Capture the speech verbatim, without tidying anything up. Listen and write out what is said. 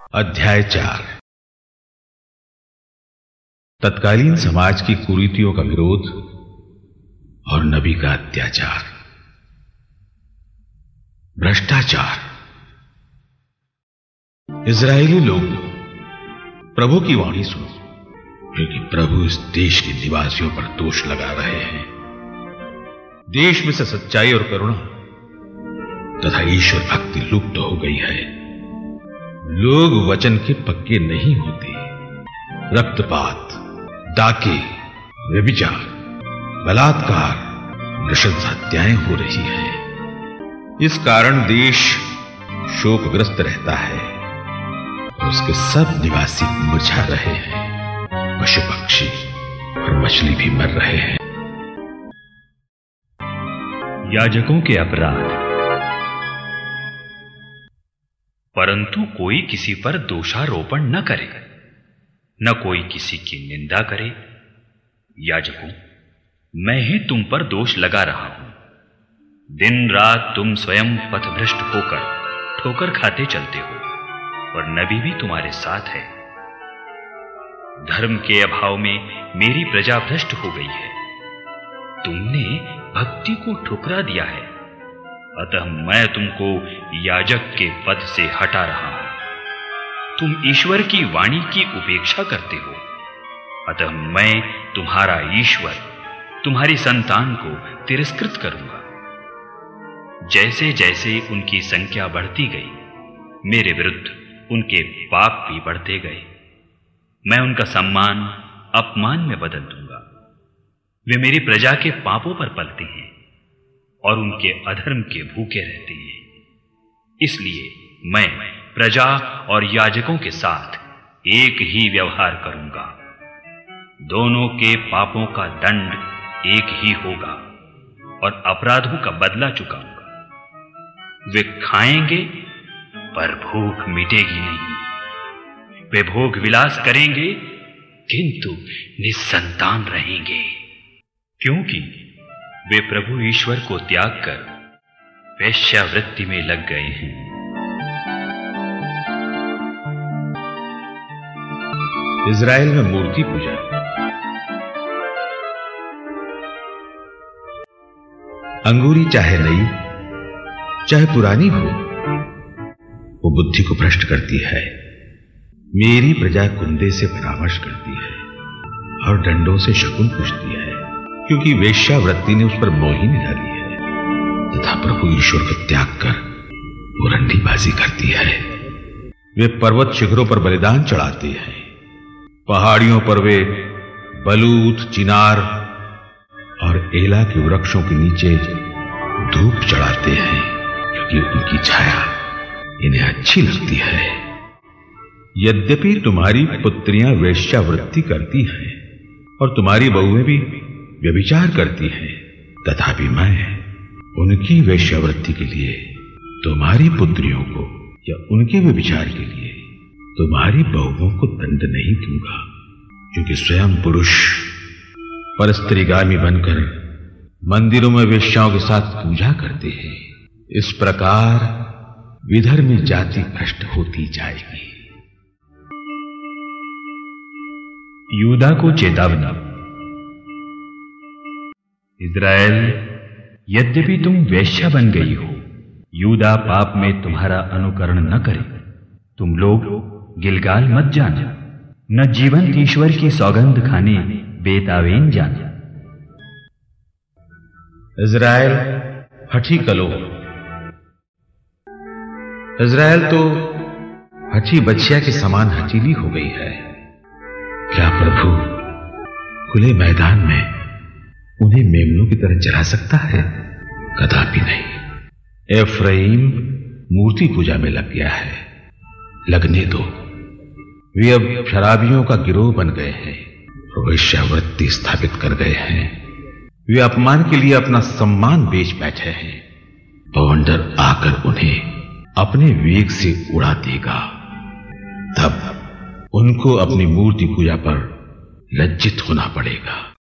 अध्याय चार। तत्कालीन समाज की कुरीतियों का विरोध और नबी का अत्याचार। भ्रष्टाचार। इजरायली लोग प्रभु की वाणी सुनो, क्योंकि प्रभु इस देश के निवासियों पर दोष लगा रहे हैं। देश में से सच्चाई और करुणा तथा ईश्वर भक्ति लुप्त हो गई है। लोग वचन के पक्के नहीं होते। रक्तपात, डाके, व्यभिचार, बलात्कार, नृशंस हत्याएं हो रही है। इस कारण देश शोकग्रस्त रहता है और उसके सब निवासी मुरझा रहे हैं। पशु पक्षी और मछली भी मर रहे हैं। याजकों के अपराध। परंतु कोई किसी पर दोषारोपण न करे, न कोई किसी की निंदा करे। याजकों, मैं ही तुम पर दोष लगा रहा हूं। दिन रात तुम स्वयं पथभ्रष्ट होकर ठोकर खाते चलते हो और नबी भी तुम्हारे साथ है। धर्म के अभाव में मेरी प्रजा भ्रष्ट हो गई है। तुमने भक्ति को ठुकरा दिया है, अतः मैं तुमको याजक के पद से हटा रहा हूं। तुम ईश्वर की वाणी की उपेक्षा करते हो, अतः मैं तुम्हारा ईश्वर तुम्हारी संतान को तिरस्कृत करूंगा। जैसे जैसे उनकी संख्या बढ़ती गई, मेरे विरुद्ध उनके पाप भी बढ़ते गए। मैं उनका सम्मान अपमान में बदल दूंगा। वे मेरी प्रजा के पापों पर पलते हैं और उनके अधर्म के भूखे रहते हैं। इसलिए मैं प्रजा और याजकों के साथ एक ही व्यवहार करूंगा। दोनों के पापों का दंड एक ही होगा और अपराधों का बदला चुकाऊंगा। वे खाएंगे पर भूख मिटेगी नहीं। वे भोग विलास करेंगे किंतु निस्संतान रहेंगे, क्योंकि वे प्रभु ईश्वर को त्याग कर वेश्यावृत्ति में लग गए हैं। इजराइल में मूर्ति पूजा। अंगूरी चाहे नई चाहे पुरानी हो, वो बुद्धि को भ्रष्ट करती है। मेरी प्रजा कुंदे से परामर्श करती है और डंडों से शकुन पूछती है, क्योंकि वेश्यावृत्ति ने उस पर मोहिनी डाली है तथा प्रभु ईश्वर को त्याग कर वो रंडीबाजी करती है। वे पर्वत शिखरों पर बलिदान चढ़ाते हैं। पहाड़ियों पर वे बलूत, चिनार और एला के वृक्षों के नीचे धूप चढ़ाते हैं, क्योंकि उनकी छाया इन्हें अच्छी लगती है। यद्यपि तुम्हारी पुत्रियां वेश्यावृत्ति करती हैं और तुम्हारी बहुएं भी व्यभिचार करती हैं, तथापि मैं उनकी वेश्यावृत्ति के लिए तुम्हारी पुत्रियों को या उनके व्यभिचार के लिए तुम्हारी बहुओं को दंड नहीं दूंगा, क्योंकि स्वयं पुरुष परस्त्रीगामी बनकर मंदिरों में वेश्याओं के साथ पूजा करते हैं। इस प्रकार विधर्मी जाति भ्रष्ट होती जाएगी। यूदा को चेतावनी। इज़राइल, यद्यपि तुम वेश्या बन गई हो, यूदा पाप में तुम्हारा अनुकरण न करे। तुम लोग गिलगाल मत जाना, न जीवंत ईश्वर की सौगंध खाने बेतावेन जाना। इज़राइल हठी कलो। इज़राइल तो हठी बछिया के समान हठीली हो गई है। क्या प्रभु खुले मैदान में उन्हें मेमनों की तरह चरा सकता है? कदापि नहीं। एफ्राइम मूर्ति पूजा में लग गया है, लगने दो। वे अब शराबियों का गिरोह बन गए हैं, वेश्यावृत्ति स्थापित कर गए हैं। वे अपमान के लिए अपना सम्मान बेच बैठे हैं। बवंडर आकर उन्हें अपने वेग से उड़ा देगा। तब उनको अपनी मूर्ति पूजा पर लज्जित होना पड़ेगा।